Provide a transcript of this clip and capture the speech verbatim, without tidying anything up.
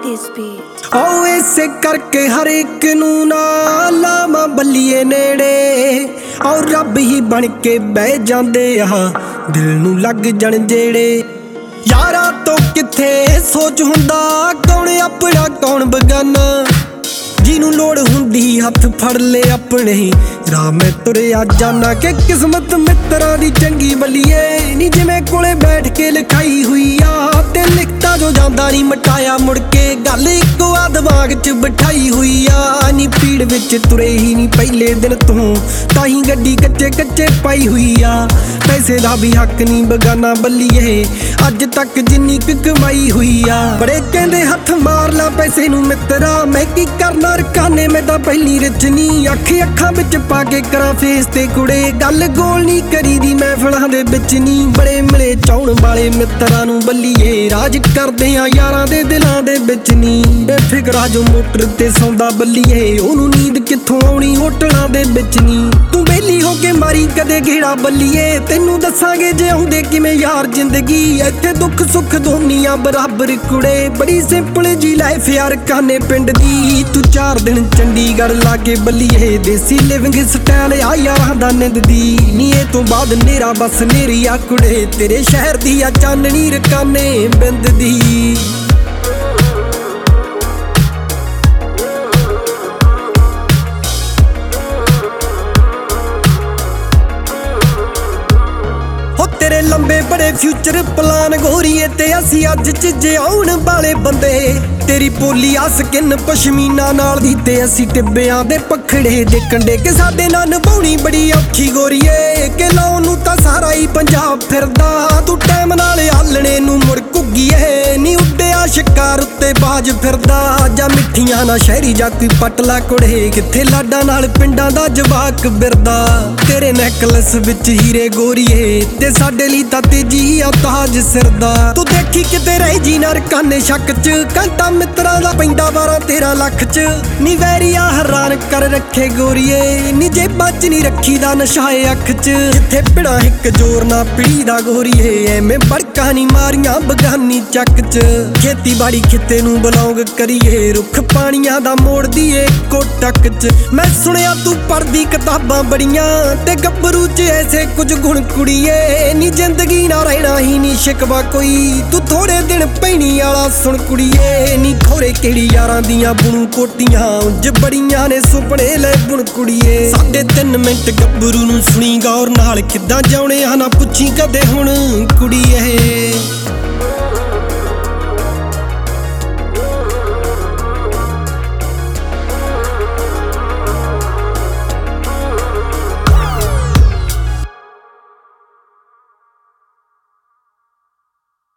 this beat. ओ ऐसे करके हर एक नू ना लावा बल्लीए नेड़े और रब ही बन के बह जांदे आ दिल नू लग जण जेड़े यारा तो किथे सोच हुंदा कौन अपना कौन बगाना जिनू लोड़ हुंदी हथ फड़ ले अपने राह में तुरिया जाना के किस्मत मित्रा दी चंगी बल्लीए नी जिवें कोले बैठ के लिखाई हुई आ ते लिखता जो जांदा नी मटाया मुड़ के गल इक्को आ दिमाग च बिठाई हुई आ नी पीड़ विच तुरे ही नी पहले दिन तू ताही गड्डी कच्चे कच्चे पाई हुई आ पैसे दा भी हक नी बगाना बल्लीए अज तक जिन्नी क कमाई हुई आ बड़े कहंदे हथ मार ला पैसे नू मित्रा मैं की करना रकाने मैं तां पहली रचनी अख अखां विच पा के करा फेस ते कुड़े गल गोल नी करी दी महफिलां दे विच नी बड़े मिले चाउण वाले मित्रां नू बल्लीए राज करदे आ यारां दे दिलां दे विच नी बेफिकरा जो मोटर ते सौंदा बल्लीए ओनू नींद कित्थों आउणी होटलां दे विच नी तू बेली हो के मारी कदे घेड़ा बल्लीए तैनू दसांगे जे आउंदे किवें यार जिंदगी इत्थे दुख सुख दोनियां बराबर कुड़े बड़ी सिंपल जी लाइफ यार काने पिंड दी तू चार दिन चंडीगढ़ लाके बल्लीए देसी लिविंग स्टाइल आ यारां दा निंद दी नी ए तो बाद नेरा बस नेरी आ कुड़े तेरे शहर दी आ चाननी रकाने बिंद दी तेरे लंबे बड़े फ्यूचर प्लान गोरीए ते असी अज च आउण वाले बंदे तेरी पोली आ स्किन पशमीना नाल दी ते असी टिब्बियां दे पखड़े दे कंडे के साडे नाल निभाउणी बड़ी औखी गोरीए के लाउण नू तां सारा ही पंजाब फिरदा तू टाइम नाल आलणे नू मुड़ घुग्गीए नी उड्डिया शिकार उत्ते बाज फिरदा जा मिठियां ना शहरी जा कोई पटला कुड़े किथे लाडा नाल पिंडां दा जवाक बिरदा तेरे नैकलस विच हीरे गोरीए ते साडे लई तां तेजी आ ताज सिरदा तू देखी किते रह जी ना रकाने शक च घंटा मित्रा दा पैंदा बारह तेरह लख च नी वैरिया हैरान कर रखे गोरीए नी जेबां च नी रखी दा नशाए अख च जिथे पिड़ा हिक जोर ना पीड़ी दा गोरीए एवें बड़का नी मारियां बगानी चक च खेती बाड़ी खिते नू बिलोंग करिए रुख पानियां दा मोड़ दिए कोटक च मैं सुनिया तू पढ़दी किताबां बड़ियां ते गब्बरू च ऐसे कुछ गुण कुड़िए नी जिंदगी ना रहना ही नी शिकवा कोई तू थोड़े दिन पैनी आला सुन कुड़िए नी खोरे केड़ी यारां दियां बुणू कोटियां उंज बड़ियां ने सुपने ले बुण कुड़िए साढ़े तीन मिंट गब्बरू नू सुनी गौर नाल किद्दां जाउणे आ ना पुछी कदे हुण कुड़िए।